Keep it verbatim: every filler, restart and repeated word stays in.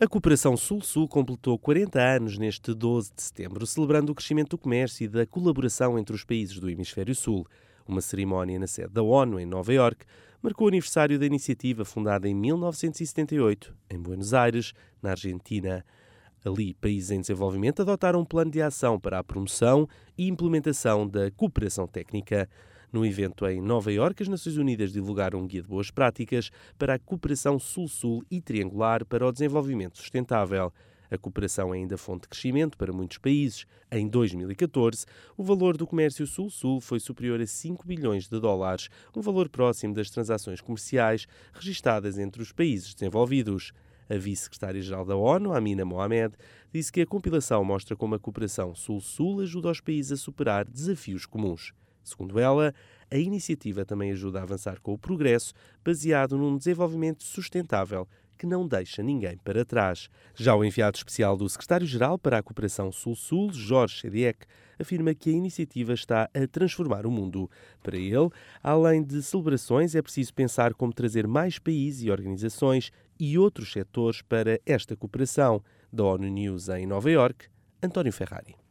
A cooperação Sul-Sul completou quarenta anos neste doze de setembro, celebrando o crescimento do comércio e da colaboração entre os países do Hemisfério Sul. Uma cerimónia na sede da ONU, em Nova Iorque, marcou o aniversário da iniciativa fundada em mil novecentos e setenta e oito, em Buenos Aires, na Argentina. Ali, países em desenvolvimento adotaram um plano de ação para a promoção e implementação da cooperação técnica. No evento em Nova Iorque, as Nações Unidas divulgaram um guia de boas práticas para a cooperação Sul-Sul e triangular para o desenvolvimento sustentável. A cooperação é ainda fonte de crescimento para muitos países. Em dois mil e catorze, o valor do comércio Sul-Sul foi superior a cinco bilhões de dólares, um valor próximo das transações comerciais registadas entre os países desenvolvidos. A vice-secretária-geral da ONU, Amina Mohamed, disse que a compilação mostra como a cooperação Sul-Sul ajuda os países a superar desafios comuns. Segundo ela, a iniciativa também ajuda a avançar com o progresso, baseado num desenvolvimento sustentável que não deixa ninguém para trás. Já o enviado especial do secretário-geral para a cooperação Sul-Sul, Jorge Chediek, afirma que a iniciativa está a transformar o mundo. Para ele, além de celebrações, é preciso pensar como trazer mais países e organizações e outros setores para esta cooperação. Da ONU News em Nova Iorque, António Ferrari.